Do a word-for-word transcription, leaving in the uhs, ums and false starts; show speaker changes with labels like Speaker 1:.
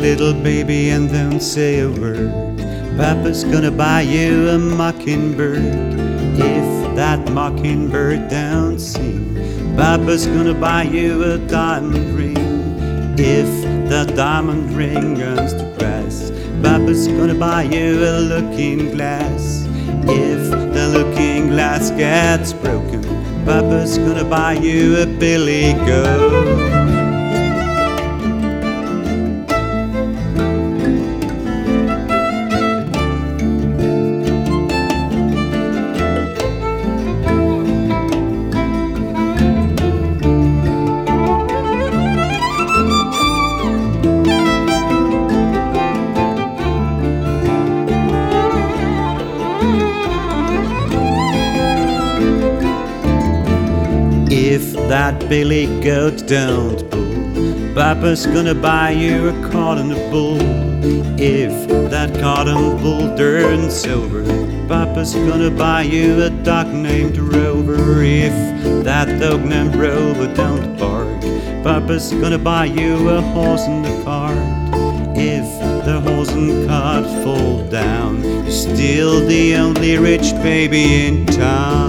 Speaker 1: little baby and don't say a word. Papa's gonna buy you a mockingbird. If that mockingbird don't sing, Papa's gonna buy you a diamond ring. If the diamond ring runs to grass, Papa's gonna buy you a looking glass. If the looking glass gets broken, Papa's gonna buy you a billy goat. If that billy goat don't pull, Papa's gonna buy you a cotton bull. If that cotton bull turns silver, Papa's gonna buy you a dog named Rover. If that dog named Rover don't bark, Papa's gonna buy you a horse and a cart. If the horse and cart fall down, you're still the only rich baby in town.